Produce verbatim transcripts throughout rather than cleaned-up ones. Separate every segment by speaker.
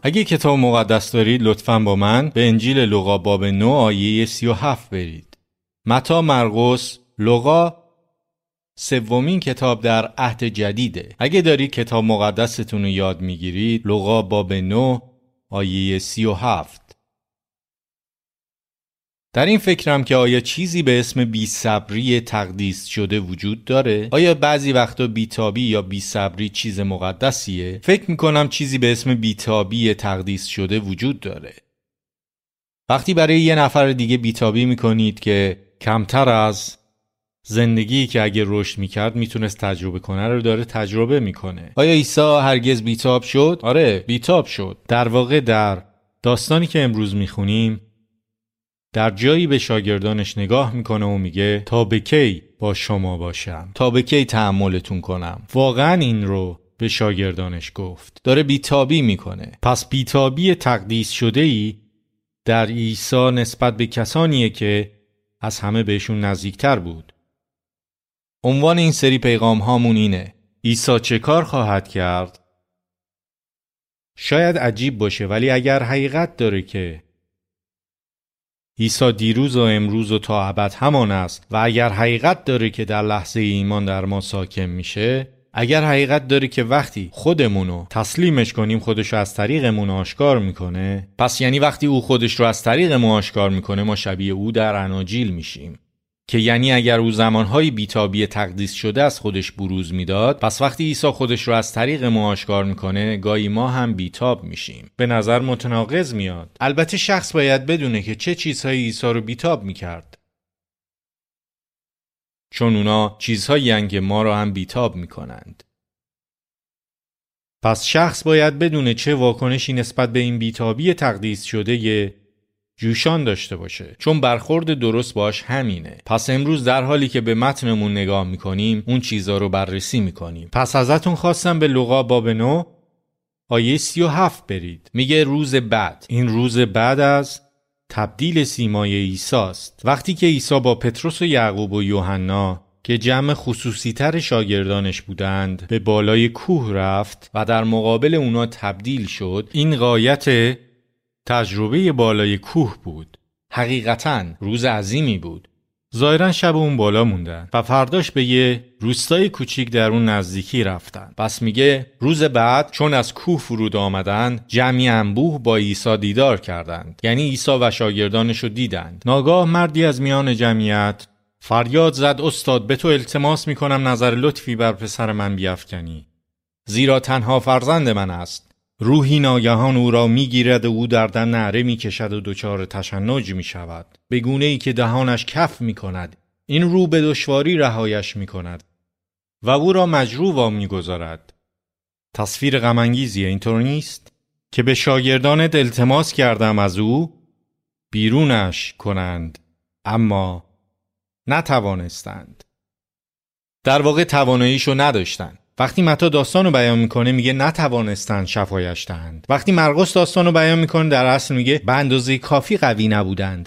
Speaker 1: اگه کتاب مقدس دارید لطفاً با من به انجیل لوقا باب نه آیه سی و هفت برید. متی، مرقس، لوقا سومین کتاب در عهد جدیده. اگه دارید کتاب مقدستون رو یاد میگیرید، لوقا باب نه آیه سی و هفت. در این فکرم که آیا چیزی به اسم بی‌صبری تقدیس شده وجود داره؟ آیا بعضی وقتا بی‌تابی یا بی‌صبری چیز مقدسیه؟ فکر میکنم چیزی به اسم بی‌تابی تقدیس شده وجود داره. وقتی برای یه نفر دیگه بی‌تابی میکنید که کمتر از زندگی که اگه رشد میکرد میتونست تجربه کنه رو داره تجربه میکنه. آیا عیسی هرگز بی‌تاب شد؟ آره، بی‌تاب شد. در واقع در داستانی که امروز میخونیم در جایی به شاگردانش نگاه میکنه و میگه تا به کی با شما باشم؟ تا به کی تحملتون کنم؟ واقعا این رو به شاگردانش گفت. داره بی‌تابی میکنه. پس بی‌تابی تقدیس شده ای در عیسی نسبت به کسانیه که از همه بهشون نزدیکتر بود. عنوان این سری پیغام هامون اینه: عیسی چه کار خواهد کرد؟ شاید عجیب باشه، ولی اگر حقیقت داره که عیسی دیروز و امروز و تا ابد همان است و اگر حقیقت داره که در لحظه ایمان در ما ساکن میشه، اگر حقیقت داره که وقتی خودمونو تسلیمش کنیم خودشو از طریقمون آشکار میکنه، پس یعنی وقتی او خودش رو از طریق ما آشکار میکنه ما شبیه او در اناجیل میشیم. که یعنی اگر او زمانهای بی‌تابی تقدیس شده از خودش بروز میداد، پس وقتی عیسی خودش رو از طریق ما آشکار میکنه گاهی ما هم بی‌تاب میشیم. به نظر متناقض میاد. البته شخص باید بدونه که چه چیزهایی عیسی رو بی‌تاب میکرد، چون اونا چیزهایی هستند که ما رو هم بی‌تاب میکنند. پس شخص باید بدونه چه واکنشی نسبت به این بی‌تابی تقدیس شده یه جوشان داشته باشه، چون برخورد درست باش همینه. پس امروز در حالی که به متنمون نگاه میکنیم اون چیزا رو بررسی میکنیم. پس ازتون خواستم به لوقا باب نه آیه سی و هفت برید. میگه روز بعد. این روز بعد از تبدیل سیمای عیسی است. وقتی که عیسی با پتروس و یعقوب و یوحنا که جمع خصوصی تر شاگردانش بودند به بالای کوه رفت و در مقابل اونا تبدیل شد، این غایت تجربه بالای کوه بود. حقیقتاً روز عظیمی بود. ظاهراً شب اون بالا موندن و فرداش به یه روستای کوچیک در اون نزدیکی رفتن. پس میگه روز بعد چون از کوه فرود آمدن جمعی انبوه با عیسی دیدار کردند. یعنی عیسی و شاگردانشو دیدند. ناگاه مردی از میان جمعیت فریاد زد: استاد، به تو التماس میکنم نظر لطفی بر پسر من بیفکنی، زیرا تنها فرزند من است. روحی ناگهان او را میگیرد و او در دم نعره میکشد و دچار تشنج میشود، به گونه ای که دهانش کف میکند. این رو به دشواری رهایش میکند و او را مجروح وام میگذارد. تصویر غم انگیزیه، اینطور نیست؟ که به شاگردانت التماس کردم از او بیرونش کنند، اما نتوانستند. در واقع تواناییشو نداشتند. وقتی متی داستانو بیان میکنه میگه نتوانستند شفایش دهند. وقتی مرقس داستانو بیان میکنه در اصل میگه به اندازه کافی قوی نبودند،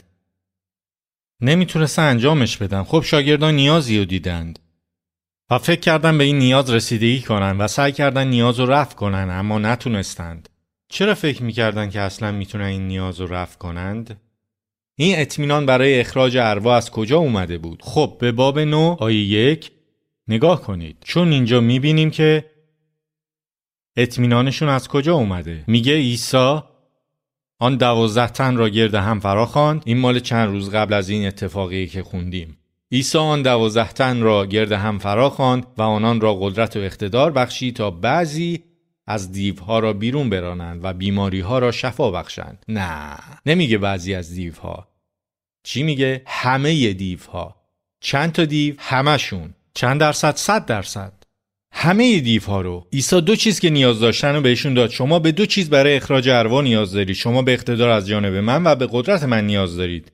Speaker 1: نمیتونستن انجامش بدن. خب شاگردان نیازی رو دیدند و فکر کردن به این نیاز رسیدگی کنن و سعی کردن نیاز رو رفع کنن، اما نتونستند. چرا فکر میکردن که اصلا میتونن این نیاز رو رفع کنند؟ این اطمینان برای اخراج ارواح از کجا اومده بود؟ خب به باب نه آیه یک نگاه کنید، چون اینجا میبینیم که اطمینانشون از کجا اومده. میگه عیسی آن دوازده تن را گرد هم فرا خواند. این مال چند روز قبل از این اتفاقی که خوندیم. عیسی آن دوازده تن را گرد هم فرا خواند و آنان را قدرت و اقتدار بخشید تا بعضی از دیوها را بیرون برانند و بیماریها را شفا بخشند. نه، نمیگه بعضی از دیوها. چی میگه؟ همه دیوها. چند تا دیو؟ همشون. چند درصد؟ صد درصد. همه دیوها رو. عیسی دو چیز که نیاز داشتن رو بهشون داد. شما به دو چیز برای اخراج ارواح نیاز دارید. شما به اقتدار از جانب من و به قدرت من نیاز دارید.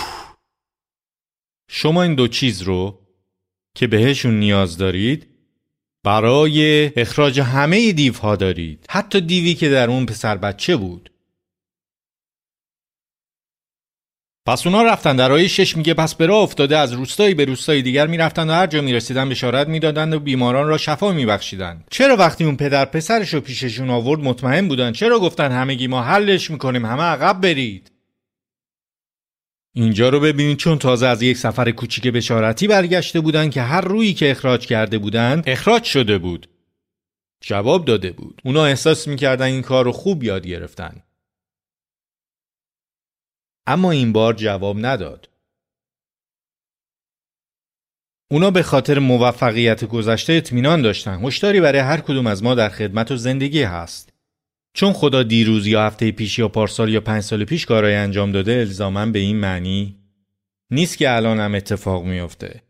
Speaker 1: شما این دو چیز رو که بهشون نیاز دارید برای اخراج همه دیوها دارید. حتی دیوی که در اون پسر بچه بود. پس اونا رفتن. در آیه شش میگه پس به راه افتاده از روستایی به روستای دیگر میرفتند و هر جا میرسیدن بشارت میدادند و بیماران را شفا میبخشیدند. چرا وقتی اون پدر پسرش رو پیششون آورد مطمئن بودن؟ چرا گفتن همگی ما حلش میکنیم، همه عقب برید؟ اینجا رو ببینید، چون تازه از یک سفر کوچیک بشارتی برگشته بودن که هر رویی که اخراج کرده بودن اخراج شده بود، جواب داده بود. اونا احساس میکردن این کار رو خوب یاد گرفتن. اما این بار جواب نداد. اونا به خاطر موفقیت گذشته اطمینان داشتن. هشداری برای هر کدوم از ما در خدمت و زندگی هست. چون خدا دیروز یا هفته پیش یا پارسال یا پنج سال پیش کارهای انجام داده، الزاماً به این معنی نیست که الان هم اتفاق میفته.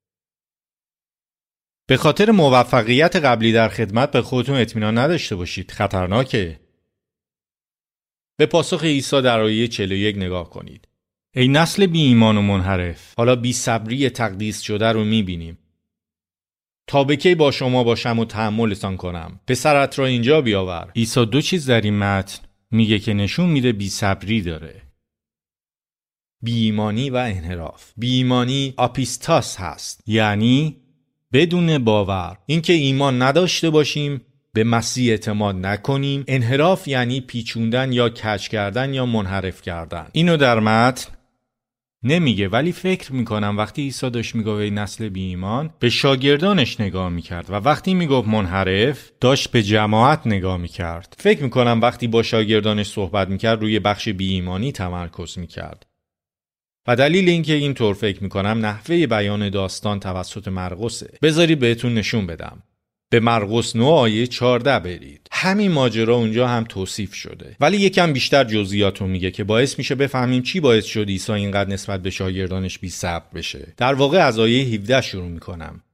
Speaker 1: به خاطر موفقیت قبلی در خدمت به خودتون اطمینان نداشته باشید. خطرناکه. به پاسخ عیسی در آیه چهل و یک نگاه کنید. ای نسل بی ایمان و منحرف، حالا بی صبری تقدیس شده رو میبینیم. تا به کی با شما باشم و تحملتان کنم؟ پسرت را اینجا بیاور. عیسی دو چیز در این متن میگه که نشون میده بی صبری داره. بی ایمانی و انحراف. بی ایمانی آپیستاس هست، یعنی بدون باور. اینکه ایمان نداشته باشیم، به مسیح اعتماد نکنیم. انحراف یعنی پیچوندن یا کج کردن یا منحرف کردن. اینو در متن نمیگه، ولی فکر میکنم وقتی عیسی داشت میگفت ای نسل بی ایمان، به شاگردانش نگاه میکرد و وقتی میگفت منحرف داشت به جماعت نگاه میکرد. فکر میکنم وقتی با شاگردانش صحبت میکرد روی بخش بی ایمانی تمرکز میکرد. و دلیل اینکه اینطور فکر میکنم نحوه بیان داستان توسط مرقسه. بذاری بهتون نشون بدم. به مرقس نه آیه چهارده برید. همین ماجرا اونجا هم توصیف شده، ولی یکم بیشتر جزئیات رو میگه که باعث میشه بفهمیم چی باعث شد عیسی اینقدر نسبت به شاگردانش بی صبر بشه. در واقع از آیه هفده شروع میکنم.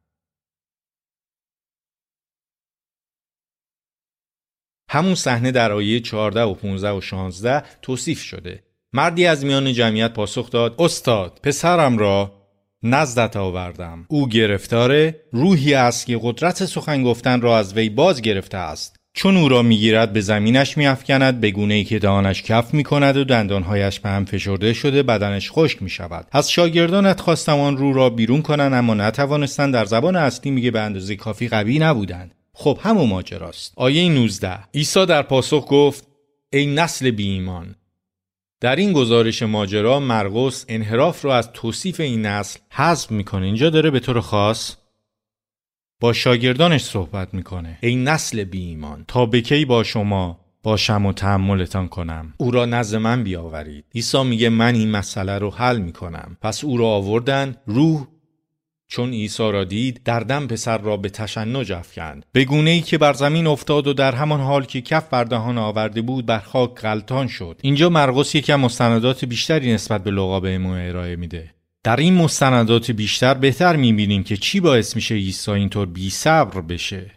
Speaker 1: همون صحنه در آیه چهارده و پانزده و شانزده توصیف شده. مردی از میان جمعیت پاسخ داد: استاد، پسرم را نزدت آوردم. او گرفتاره، روحی است که قدرت سخن گفتن را از وی باز گرفته است. چون او را میگیرد به زمینش میافکند، به گونه‌ای که دهانش کف میکند و دندانهایش به هم فشرده شده، بدنش خشک میشود. از شاگردانت خواستم آن روح را بیرون کنند، اما نتوانستند. در زبان اصلی میگه به اندازه کافی قوی نبودند. خب همون ماجراست. آیه نوزده. عیسی در پاسخ گفت: ای نسل بی ایمان. در این گزارش ماجرا مرقس انحراف رو از توصیف این نسل حذف میکنه. اینجا داره به طور خاص با شاگردانش صحبت میکنه. ای نسل بی ایمان، تا به کی با شما باشم و تحملتان کنم؟ او را نزد من بیاورید. عیسی میگه من این مسئله رو حل میکنم. پس او را آوردن. روح چون عیسی را دید، در دم پسر را به تشنج افکند، به گونه‌ای که بر زمین افتاد و در همان حال که کف بر دهان آورده بود بر خاک غلطان شد. اینجا مرقس یکم مستندات بیشتری نسبت به لوقا بهمون ارائه میده. در این مستندات بیشتر بهتر میبینیم که چی باعث میشه عیسی اینطور بی صبر بشه.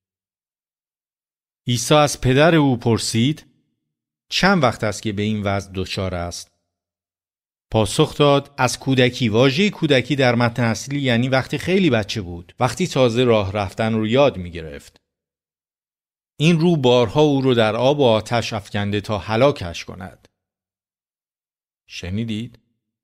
Speaker 1: عیسی از پدر او پرسید: چند وقت است که به این وضع دچار است؟ پاسخ داد: از کودکی. واژه کودکی در متن اصلی یعنی وقتی خیلی بچه بود، وقتی تازه راه رفتن رو یاد می گرفت. این رو بارها او رو در آب و آتش افکنده تا هلاکش کند. شنیدید؟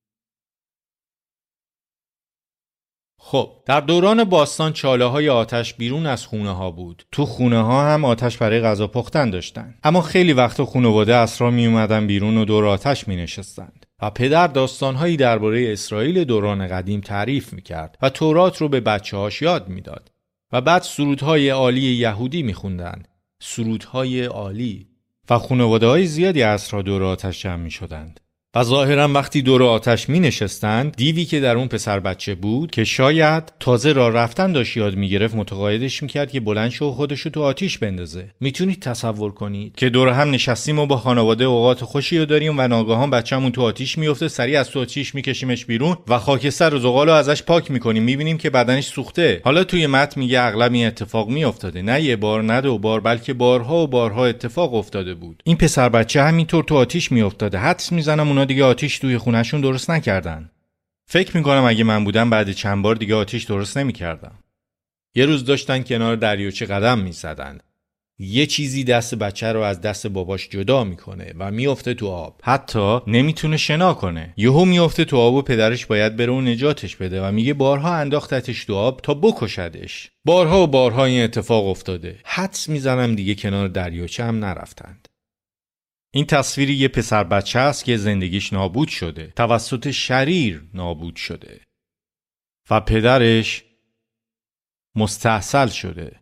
Speaker 1: خب در دوران باستان چاله های آتش بیرون از خونه ها بود. تو خونه ها هم آتش برای غذا پختن داشتن. اما خیلی وقت خانواده اسرا می اومدن بیرون و دور آتش می نشستند. و پدر داستانهایی درباره اسرائیل دوران قدیم تعریف می کرد و تورات رو به بچه هاش یاد می داد. و بعد سرودهای عالی یهودی می خوندن. سرودهای عالی. و خانواده های زیادی اسرا دور آتش جمع می شدند. و ظاهرا وقتی دور آتش می نشستند، دیوی که در اون پسر بچه بود که شاید تازه راه رفتن داشت یاد می گرفت، متقاعدش می کرد که بلند شه و خودشو تو آتیش بندازه. میتونید تصور کنید که دور هم نشستیم و با خانواده اوقات خوشی رو داریم و ناگهان بچه‌مون تو آتیش میفته، سریع از تو آتیش میکشیمش بیرون و خاکستر و زغالو ازش پاک میکنیم، میبینیم که بدنش سوخته. حالا توی متن میگه اغلب این اتفاق میافتاده، نه یه بار نه دو بار، بلکه بارها و بارها اتفاق افتاده بود. این پسر بچه همینطور تو آتیش میافتاده. حدس میزنم اونا دیگه آتیش توی خونه‌شون درست نکردن. فکر میکنم اگه من بودم بعد چند بار دیگه آتیش درست نمیکردم. یه روز داشتن کنار دریاچه قدم میزدن. یه چیزی دست بچه رو از دست باباش جدا میکنه و میفته تو آب. حتی نمیتونه شنا کنه. یهو میفته تو آب و پدرش باید بره و نجاتش بده و میگه بارها انداختتش تو آب تا بکشدش. بارها و بارها این اتفاق افتاده. حدس میزنم دیگه کنار دریاچه هم نرفتند. این تصویری یه پسر بچه است که زندگیش نابود شده. توسط شریر نابود شده. و پدرش مستحصل شده.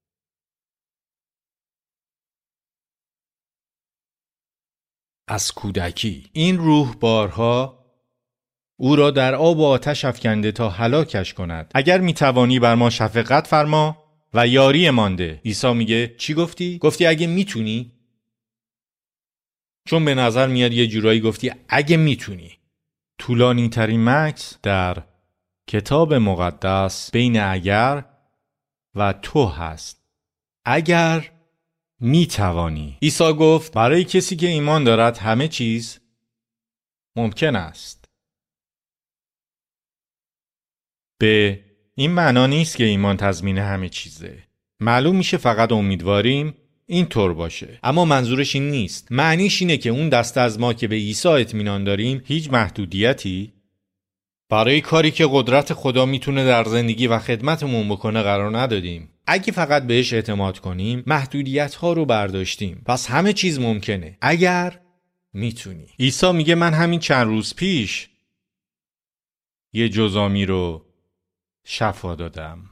Speaker 1: از کودکی این روح بارها او را در آب و آتش افکنده تا هلاکش کند. اگر میتوانی بر ما شفقت فرما و یاری مانده. عیسی میگه چی گفتی؟ گفتی اگه میتونی؟ چون به نظر میاد یه جورایی گفتی اگه میتونی. طولانی ترین مکث در کتاب مقدس بین اگر و تو هست. اگر می توانی. عیسی گفت برای کسی که ایمان دارد همه چیز ممکن است. به این معنا نیست که ایمان تضمین همه چیزه. معلوم میشه فقط امیدواریم این طور باشه. اما منظورش این نیست. معنیش اینه که اون دسته از ما که به عیسی اطمینان داریم هیچ محدودیتی برای کاری که قدرت خدا میتونه در زندگی و خدمتمون بکنه قرار ندادیم. اگه فقط بهش اعتماد کنیم محدودیت ها رو برداشتیم. پس همه چیز ممکنه اگر میتونی. عیسی میگه من همین چند روز پیش یه جزامی رو شفا دادم.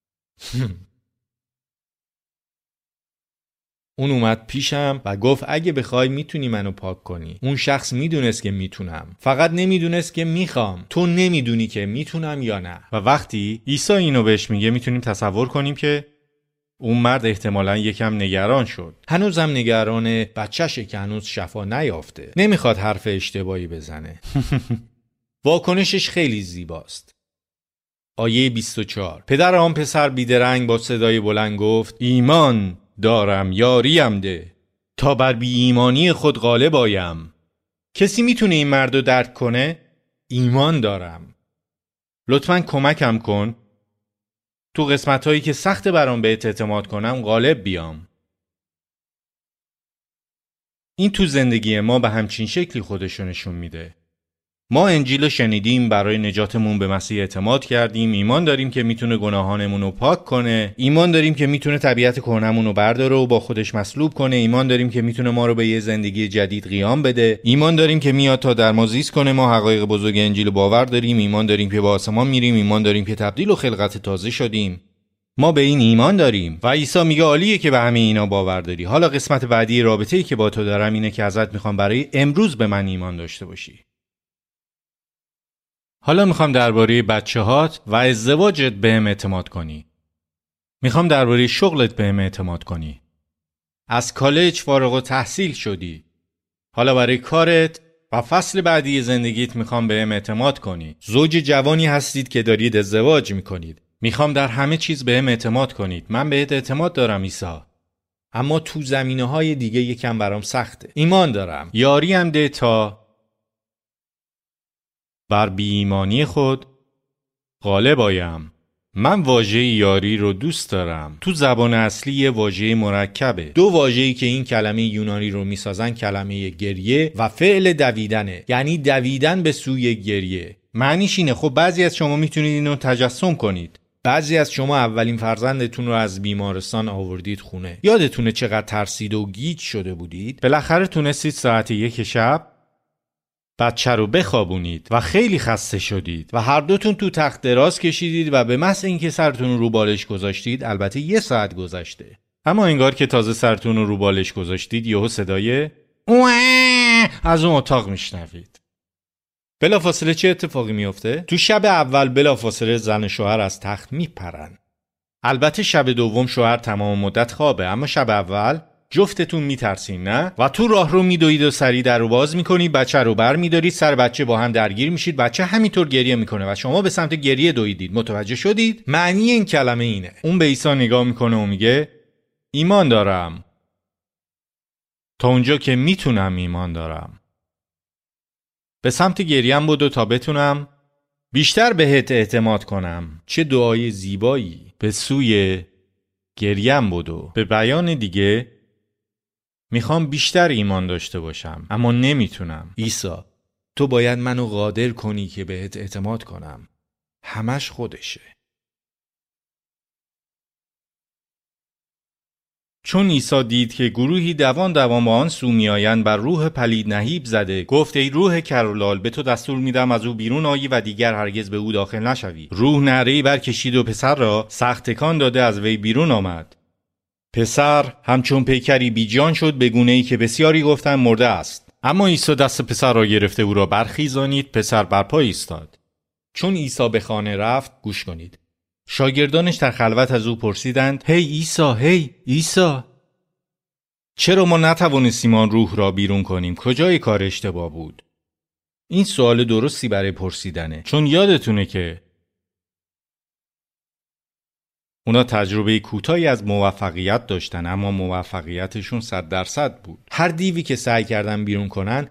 Speaker 1: اون اومد پیشم و گفت اگه بخوای میتونی منو پاک کنی. اون شخص میدونست که میتونم. فقط نمیدونست که میخوام. تو نمیدونی که میتونم یا نه. و وقتی عیسی اینو بهش میگه میتونیم تصور کنیم که اون مرد احتمالاً یکم نگران شد. هنوزم نگران بچه‌شه که هنوز شفا نیافته. نمیخواد حرف اشتباهی بزنه. واکنشش خیلی زیباست. آیه بیست و چهار. پدر آن پسر بیدرنگ با صدای بلند گفت ایمان دارم، یاریم ده تا بر بی ایمانی خود غالب آیم. کسی میتونه این مرد رو درک کنه؟ ایمان دارم. لطفاً کمکم کن تو قسمت هایی که سخت برام بهت اعتماد کنم غالب بیام. این تو زندگی ما به همچین شکلی خودشو نشون میده. ما انجیل شنیدیم، برای نجاتمون به مسیح اعتماد کردیم، ایمان داریم که میتونه گناهانمون رو پاک کنه، ایمان داریم که میتونه طبیعت کهنمون رو برداره و با خودش مصلوب کنه، ایمان داریم که میتونه ما رو به یه زندگی جدید قیام بده، ایمان داریم که میاد تا در ما زیست کنه، ما حقایق بزرگ انجیل باور داریم، ایمان داریم که با آسمان میریم، ایمان داریم که تبدیل و خلقت تازه شدیم. ما به این ایمان داریم و عیسی میگه عالیه که به همه اینا باور داری. حالا قسمت بعدی رابطه‌ای که با تو دارم اینه که ازت میخوام برای امروز به من ایمان داشته باشی. حالا میخوام درباره بچه‌هات و ازدواجت بهم اعتماد کنی. میخوام درباره شغلت بهم اعتماد کنی. از کالج فارغ التحصیل شدی. حالا برای کارت و فصل بعدی زندگیت میخوام بهم اعتماد کنی. زوج جوانی هستید که دارید ازدواج میکنید. میخوام در همه چیز بهم اعتماد کنید. من بهت اعتماد دارم عیسی. اما تو زمینه‌های دیگه یکم برام سخته. ایمان دارم. یاریم ده تا بر بی ایمانی خود غالب آیم. من واژه یاری رو دوست دارم. تو زبان اصلی یه واژه مرکبه. دو واژه‌ای که این کلمه یونانی رو میسازن کلمه گریه و فعل دویدنه. یعنی دویدن به سوی گریه. معنیش اینه خب بعضی از شما میتونید اینو تجسم کنید. بعضی از شما اولین فرزندتون رو از بیمارستان آوردید خونه. یادتونه چقدر ترسیده و گیج شده بودید؟ بالاخره تونستید ساعت یک شب بچه رو بخوابونید و خیلی خسته شدید و هر دوتون تو تخت دراز کشیدید و به محض اینکه سرتون رو بالش گذاشتید، البته یه ساعت گذشته، اما انگار که تازه سرتون رو بالش گذاشتید یهو صدای از اون اتاق میشنوید. بلافاصله چه اتفاقی میفته؟ تو شب اول بلافاصله زن و شوهر از تخت میپرن. البته شب دوم شوهر تمام مدت خوابه، اما شب اول جفتتون میترسین نه؟ و تو راه رو میدوید و سری در رو باز میکنید، بچه رو بر میدارید، سر بچه با هم درگیر میشید، بچه همینطور گریه میکنه و شما به سمت گریه دویدید. متوجه شدید؟ معنی این کلمه اینه. اون به عیسی نگاه میکنه و میگه ایمان دارم. تا اونجا که میتونم ایمان دارم. به سمت گریم بدو تا بتونم بیشتر بهت اعتماد کنم. چه دعای زیبایی. به سوی گریم بدو. به بیان دیگه میخوام بیشتر ایمان داشته باشم اما نمیتونم. عیسی تو باید منو قادر کنی که بهت اعتماد کنم. همش خودشه. چون عیسی دید که گروهی دوان دوان با آن سو میآیند بر روح پلید نهیب زده، گفت ای روح کرولال به تو دستور میدم از او بیرون آیی و دیگر هرگز به او داخل نشوی. روح نعره‌ای برکشید و پسر را سخت تکان داده از وی بیرون آمد. پسر همچون پیکری بی جان شد، به گونه‌ای که بسیاری گفتند مرده است. اما عیسی دست پسر را گرفته او را برخیزانید. پسر برپا ایستاد. چون عیسی به خانه رفت، گوش کنید، شاگردانش در خلوت از او پرسیدند: هی عیسی، هی عیسی، چرا ما نتوانستیم آن روح را بیرون کنیم؟ کجای کار اشتباه بود؟ این سوال درستی برای پرسیدنه، چون یادتونه که اونا تجربه کوتاهی از موفقیت داشتن، اما موفقیتشون صد درصد بود. هر دیوی که سعی کردن بیرون کنن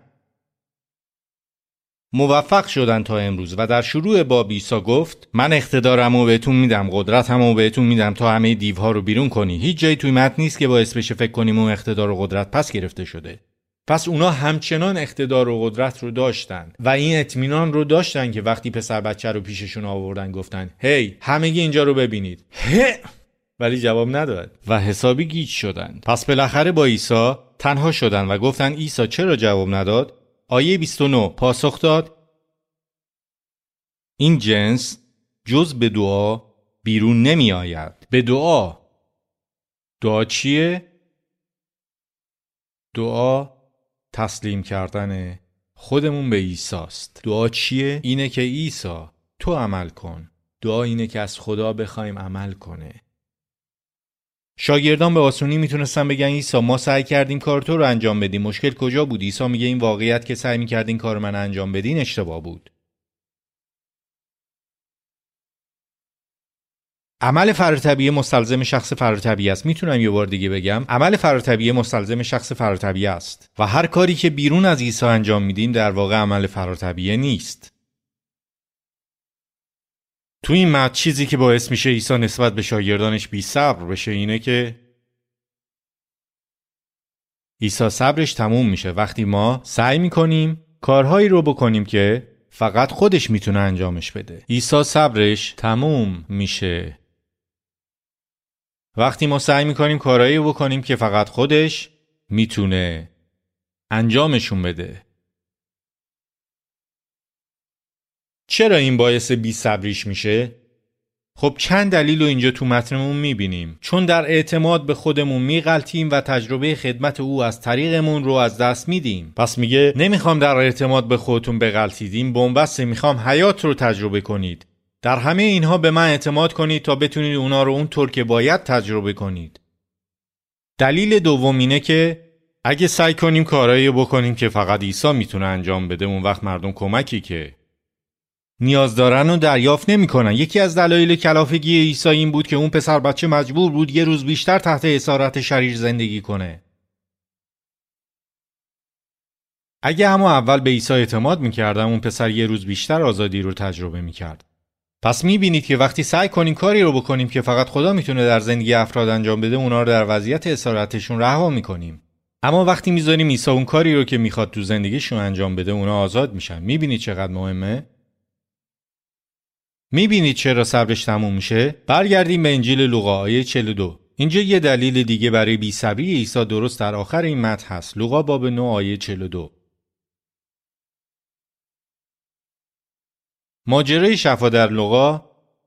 Speaker 1: موفق شدن تا امروز. و در شروع باب عیسی گفت: من اقتدارمو بهتون میدم، قدرتمو بهتون میدم تا همه دیوها رو بیرون کنی. هیچ جایی توی متن نیست که باعث بشه فکر کنیم اون اقتدار و قدرت پس گرفته شده. پس اونا همچنان اقتدار و قدرت رو داشتن و این اطمینان رو داشتن که وقتی پسر بچه رو پیششون آوردن گفتن: هی همگی اینجا رو ببینید. هی ولی جواب نداد و حسابی گیج شدن. پس بالاخره با عیسی تنها شدن و گفتن: عیسی چرا جواب نداد؟ آیه بیست و نه پاسخ داد: این جنس جز به دعا بیرون نمی آید. به دعا. دعا چیه؟ دعا تسلیم کردن خودمون به عیسی است. دعا چیه؟ اینه که عیسی تو عمل کن. دعا اینه که از خدا بخوایم عمل کنه. شاگردان به آسونی میتونستن بگن: عیسی ما سعی کردیم کار تو رو انجام بدیم، مشکل کجا بود؟ عیسی میگه این واقعیت که سعی میکردین کار من انجام بدین اشتباه بود. عمل فراتبیعی مستلزم شخص فراتبیعی است. میتونم یه بار دیگه بگم، عمل فراتبیعی مستلزم شخص فراتبیعی است و هر کاری که بیرون از عیسی انجام میدیم در واقع عمل فراتبیعی نیست. تو این متن چیزی که باعث میشه عیسی نسبت به شاگردانش بی صبر بشه اینه که عیسی صبرش تموم میشه وقتی ما سعی میکنیم کارهایی رو بکنیم که فقط خودش میتونه انجامش بده. عیسی صبرش تموم میشه وقتی ما سعی میکنیم کارهایی رو بکنیم که فقط خودش میتونه انجامشون بده. چرا این باعث بی صبریش میشه؟ خب چند دلیل رو اینجا تو متنمون میبینیم. چون در اعتماد به خودمون میغلطیم و تجربه خدمت او از طریقمون رو از دست میدیم. پس میگه نمیخوام در اعتماد به خودتون بغلطیدیم، بنبسته میخوام حیات رو تجربه کنید. در همه اینها به من اعتماد کنید تا بتونید اونا رو اونطور که باید تجربه کنید. دلیل دوم اینه که اگه سعی کنیم کارایی بکنیم که فقط عیسی میتونه انجام بده، اون وقت مردم کمکی که نیاز دارن و دریافت نمی‌کنن. یکی از دلایل کلافگی عیسی این بود که اون پسر بچه مجبور بود یه روز بیشتر تحت اسارت شریر زندگی کنه. اگه اما اول به عیسی اعتماد می‌کردن، اون پسر یه روز بیشتر آزادی رو تجربه می‌کرد. پس می‌بینید که وقتی سعی کنیم کاری رو بکنیم که فقط خدا میتونه در زندگی افراد انجام بده، اونا رو در وضعیت اسارتشون رها می‌کنیم. اما وقتی می‌ذاریم عیسی اون کاری رو که می‌خواد تو زندگیشون انجام بده، اونا آزاد میشن. می‌بینید چقدر مهمه؟ میبینید چرا صبرش تموم میشه؟ برگردیم به انجیل لوقا آیه چهل و دو. اینجا یه دلیل دیگه برای بی‌صبری عیسی درست در آخر این متن هست. لوقا باب نه آیه چهل و دو. ماجرای شفا در لوقا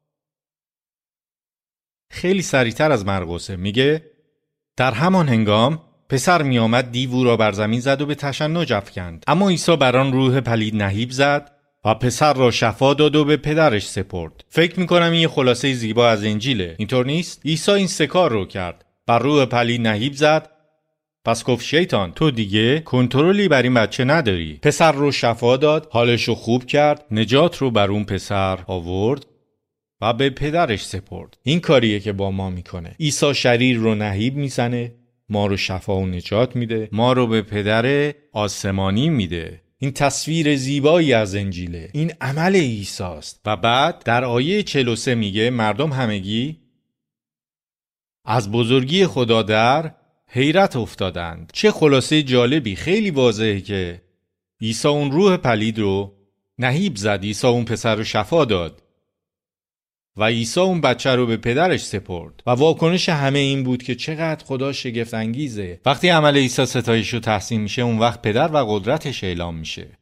Speaker 1: خیلی سریعتر از مرقسه. میگه در همان هنگام پسر می آمد، دیو او را بر زمین زد و به تشنج افکند. اما عیسی بر آن روح پلید نهیب زد و پسر را شفا داد و به پدرش سپرد. فکر میکنم این یه خلاصه زیبا از انجیله. اینطور نیست؟ عیسی این سه کار رو کرد. بر روح پلید نهیب زد، پس گفت شیطان تو دیگه کنترلی بر این بچه نداری. پسر رو شفا داد، حالش رو خوب کرد، نجات رو بر اون پسر آورد و به پدرش سپرد. این کاریه که با ما میکنه. عیسی شریر رو نهیب میزنه، ما رو شفا و نجات میده، ما رو به پدر آسمانی میده. این تصویر زیبایی از انجیله. این عمل عیسی است. و بعد در آیه چهل و سه میگه مردم همگی از بزرگی خدا در حیرت افتادند. چه خلاصه جالبی. خیلی واضحه که عیسی اون روح پلید رو نهیب زد، عیسی اون پسر رو شفا داد و عیسی اون بچه رو به پدرش سپرد و واکنش همه این بود که چقدر خدا شگفت انگیزه. وقتی عمل عیسی ستایش رو تحسین میشه، اون وقت پدر و قدرتش اعلام میشه.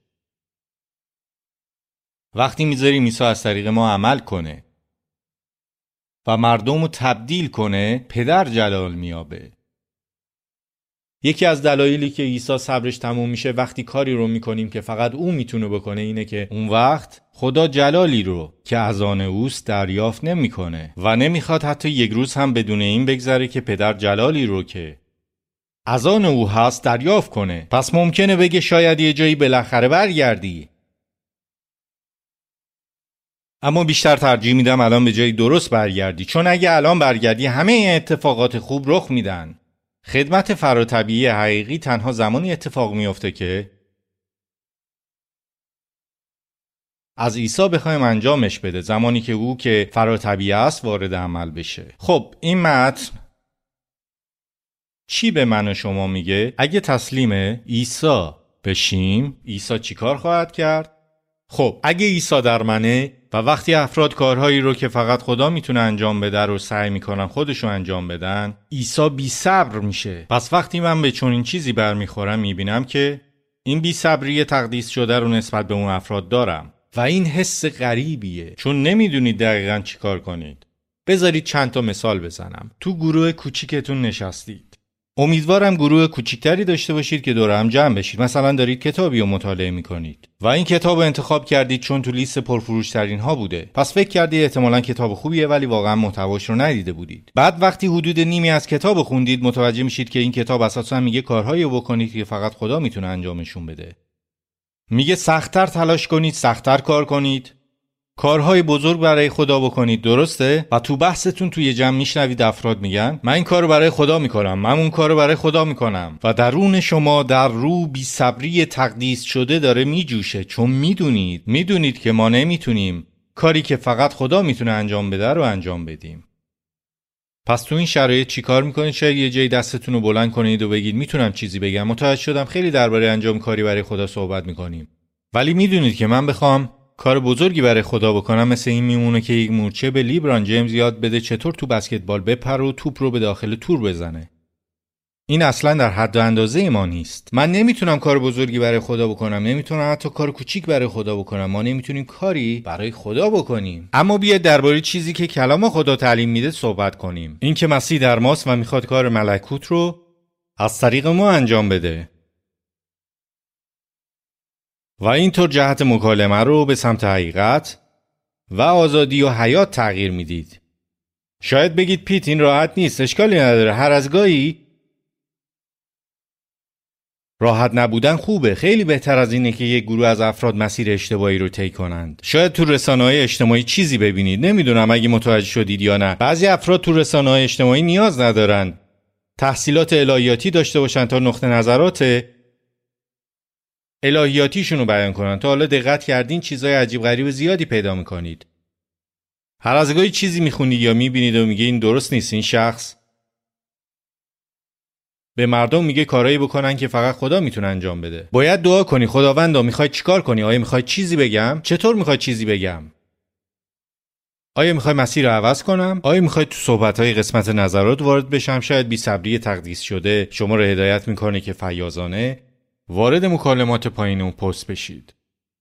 Speaker 1: وقتی میذاریم عیسی از طریق ما عمل کنه و مردم رو تبدیل کنه، پدر جلال میابه. یکی از دلایلی که عیسی صبرش تموم میشه وقتی کاری رو میکنیم که فقط او میتونه بکنه اینه که اون وقت خدا جلالی رو که از آن اوست دریافت نمیکنه و نمیخواد حتی یک روز هم بدون این بگذره که پدر جلالی رو که از آن او هست دریافت کنه. پس ممکنه بگه شاید یه جایی بالاخره برگردی، اما بیشتر ترجیح میدم الان به جایی درست برگردی، چون اگه الان برگردی همه این اتفاقات خوب رخ میدن. خدمت فراتبیعی حقیقی تنها زمانی اتفاق میفته که از عیسی بخوایم انجامش بده، زمانی که او که فراتبیعی است وارد عمل بشه. خب این متن چی به من و شما میگه؟ اگه تسلیم عیسی بشیم، عیسی چی کار خواهد کرد؟ خب اگه عیسی در منه و وقتی افراد کارهایی رو که فقط خدا میتونه انجام بده رو سعی میکنن خودشون انجام بدن، عیسی بی صبر میشه. پس وقتی من به چنین چیزی برمیخورم میبینم که این بی صبری تقدیس شده رو نسبت به اون افراد دارم و این حس غریبیه، چون نمیدونید دقیقاً چی کار کنید. بذارید چند تا مثال بزنم. تو گروه کوچیکتون نشستید. امیدوارم گروه کوچیکتری داشته باشید که دور هم جمع بشید. مثلا دارید کتابی رو مطالعه میکنید و این کتاب رو انتخاب کردید چون تو لیست پرفروش ترین ها بوده. پس فکر کردید احتمالاً کتاب خوبیه ولی واقعا محتواش رو ندیده بودید. بعد وقتی حدود نیمی از کتاب خوندید متوجه میشید که این کتاب اساساً میگه کارهایی رو بکنید که فقط خدا میتونه انجامشون بده. میگه سخت‌تر تلاش کنید، سخت‌تر کار کنید، کارهای بزرگ برای خدا بکنید، درسته؟ و تو بحثتون توی جمع میشنوید افراد میگن من این کارو برای خدا میکنم، من اون کارو برای خدا میکنم و درون شما در رو بی صبری تقدیس شده داره میجوشه، چون میدونید میدونید که ما نمیتونیم کاری که فقط خدا میتونه انجام بده رو انجام بدیم. پس تو این شرایط چیکار میکنید؟ شاید یه جایی دستتون رو بلند کنید و بگید میتونم چیزی بگم، متوجه شدم خیلی درباره انجام کاری برای خدا صحبت میکنیم، ولی میدونید که من بخوام کار بزرگی برای خدا بکنم مثل این میمونه که یک مورچه به لیبران جیمز یاد بده چطور تو بسکتبال بپره و توپ رو به داخل تور بزنه. این اصلا در حد و اندازه ما نیست. من نمیتونم کار بزرگی برای خدا بکنم، نمیتونم حتی کار کوچیک برای خدا بکنم. ما نمیتونیم کاری برای خدا بکنیم. اما بیاید درباره چیزی که کلام خدا تعلیم میده صحبت کنیم. این که مسیح در ماست و میخواد کار ملکوت رو از طریق ما انجام بده. و اینطور جهت مکالمه رو به سمت حقیقت و آزادی و حیات تغییر میدید. شاید بگید پیت این راحت نیست، اشکالی نداره، هر از گاهی راحت نبودن خوبه. خیلی بهتر از اینه که یک گروه از افراد مسیر اشتباهی رو طی کنند. شاید تو رسانه‌های اجتماعی چیزی ببینید، نمیدونم اگه متوجه شدید یا نه. بعضی افراد تو رسانه‌های اجتماعی نیاز ندارن تحصیلات الهیاتی داشته باشن تا نقطه نظرات الهیاتیشون رو بیان کنن. تا حالا دقت کردین چیزای عجیب غریب زیادی پیدا میکنید. هر از گاهی چیزی میخونید یا میبینید و میگه این درست نیست، این شخص به مردم میگه کارایی بکنن که فقط خدا میتونه انجام بده. باید دعا کنی خداوندا میخوای چیکار کنی؟ آیا میخوای چیزی بگم؟ چطور میخوای چیزی بگم؟ آیا میخوای مسیر رو عوض کنم؟ آیا میخوای تو صحبت‌های قسمت نظرات وارد بشم؟ شاید بی صبری تقدیس شده شما رو هدایت میکنه که فیاضانه وارد مکالمات پایین اون پست بشید.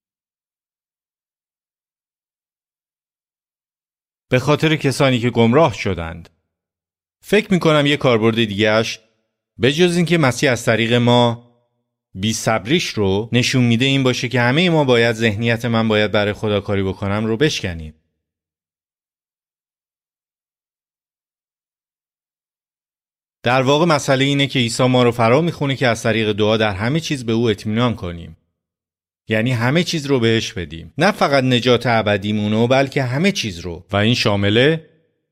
Speaker 1: به خاطر کسانی که گمراه شدند. فکر میکنم یه کاربرد دیگه‌اش به جز این که مسیح از طریق ما بی صبریش رو نشون میده این باشه که همه ما باید ذهنیت من باید برای خدا کاری بکنم رو بشکنیم. در واقع مسئله اینه که عیسی ما رو فرا میخونه که از طریق دعا در همه چیز به او اطمینان کنیم. یعنی همه چیز رو بهش بدیم. نه فقط نجات ابدیمونو بلکه همه چیز رو. و این شامله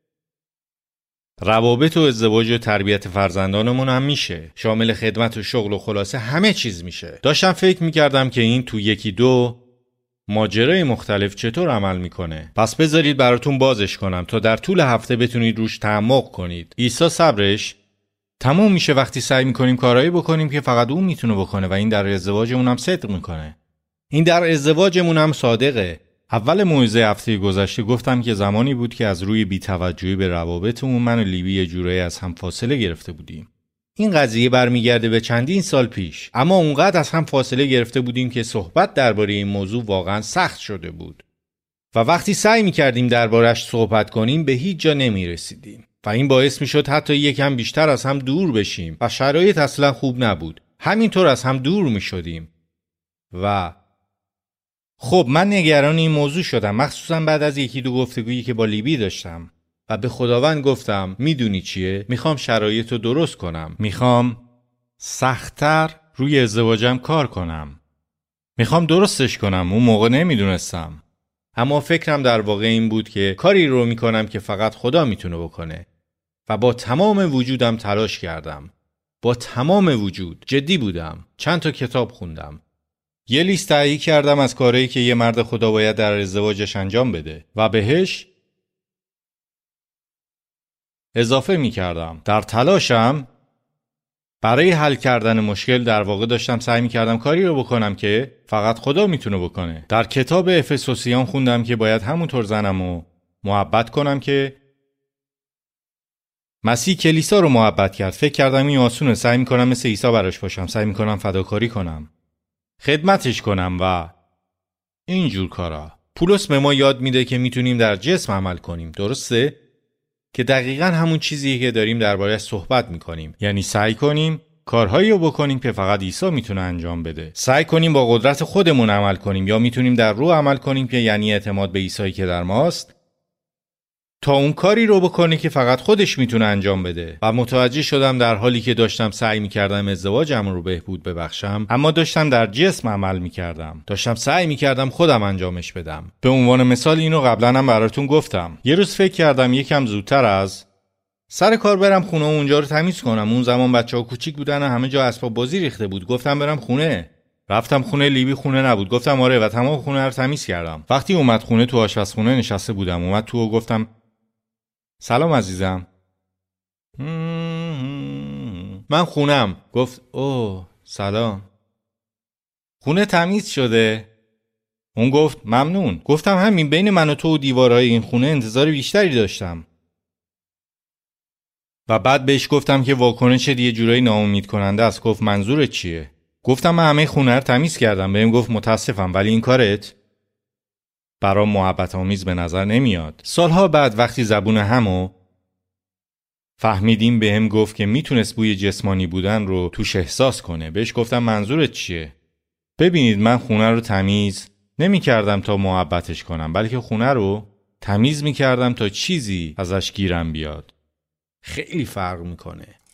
Speaker 1: روابط و ازدواج و تربیت فرزندانمون هم میشه. شامل خدمت و شغل و خلاصه همه چیز میشه. داشتم فکر میکردم که این تو یکی دو ماجرای مختلف چطور عمل میکنه؟ پس بذارید براتون بازش کنم تا در طول هفته بتونید روش تعمق کنید. عیسی صبرش تموم میشه وقتی سعی میکنیم کارهایی بکنیم که فقط اون میتونه بکنه و این در ازدواجمون هم صدق میکنه. این در ازدواجمون هم صادقه. اول موعظه هفته گذشته گفتم که زمانی بود که از روی بی‌توجهی به روابطمون من و لیبی یه جورایی از هم فاصله گرفته بودیم. این قضیه برمیگرده به چندین سال پیش، اما اونقدر از هم فاصله گرفته بودیم که صحبت درباره این موضوع واقعا سخت شده بود و وقتی سعی می‌کردیم دربارش صحبت کنیم به هیچ جا نمی‌رسیدیم و این باعث می‌شد حتی یکم بیشتر از هم دور بشیم و شرایط اصلا خوب نبود. همینطور از هم دور می‌شدیم و خب من نگران این موضوع شدم، مخصوصا بعد از یکی دو گفتگویی که با لیبی داشتم و به خداوند گفتم میدونی چیه؟ میخوام شرایط رو درست کنم. میخوام سخت‌تر روی ازدواجم کار کنم. میخوام درستش کنم. اون موقع نمیدونستم. اما فکرم در واقع این بود که کاری رو میکنم که فقط خدا میتونه بکنه و با تمام وجودم تلاش کردم. با تمام وجود جدی بودم. چند تا کتاب خوندم. یه لیست تهیه کردم از کارهایی که یه مرد خدا باید در ازدواجش انجام بده و بهش اضافه می کردم. در تلاشم برای حل کردن مشکل در واقع داشتم سعی می کردم کاری رو بکنم که فقط خدا میتونه بکنه. در کتاب افسوسیان خوندم که باید همونطور زنمو محبت کنم که مسیح کلیسا رو محبت کرد. فکر کردم این آسونه. سعی می کنم مثل عیسی براش باشم. سعی می کنم فداکاری کنم. خدمتش کنم و اینجور کارا. پولس به ما یاد میده که میتونیم در جسم عمل کنیم. درسته؟ که دقیقاً همون چیزیه که داریم درباره‌اش صحبت میکنیم. یعنی سعی کنیم کارهایی رو بکنیم که فقط عیسی میتونه انجام بده. سعی کنیم با قدرت خودمون عمل کنیم یا میتونیم در روح عمل کنیم که یعنی اعتماد به عیسی که در ماست تا اون کاری رو بکنه که فقط خودش میتونه انجام بده. و متوجه شدم در حالی که داشتم سعی میکردم ازدواجم رو بهبود ببخشم، اما داشتم در جسم عمل میکردم. داشتم سعی میکردم خودم انجامش بدم. به عنوان مثال اینو قبلا هم براتون گفتم. یه روز فکر کردم یکم زودتر از سر کار برم خونه و اونجا رو تمیز کنم. اون زمان بچه‌ها کوچیک بودن و همه جا اسباب بازی ریخته بود. گفتم برم خونه. رفتم خونه. لیبی خونه نبود. گفتم آره و تمام خونه رو تمیز کردم. وقتی اومد خونه تو آشپزخونه نشسته بودم. اومد تو و گفتم سلام عزیزم. من خونم. گفت اوه سلام. خونه تمیز شده؟ اون گفت ممنون. گفتم همین بین من و تو و دیوارهای این خونه انتظار بیشتری داشتم. و بعد بهش گفتم که واکنش یه جورایی ناامید کننده است. گفت منظورت چیه؟ گفتم من همه خونه رو تمیز کردم. بهم گفت متاسفم ولی این کارت برام محبت آمیز به نظر نمیاد. سالها بعد وقتی زبون همو فهمیدیم بهم گفت که میتونست بوی جسمانی بودن رو توش احساس کنه. بهش گفتم منظورت چیه؟ ببینید من خونه رو تمیز نمی کردم تا محبتش کنم، بلکه خونه رو تمیز می کردم تا چیزی ازش گیرم بیاد. خیلی فرق میکنه.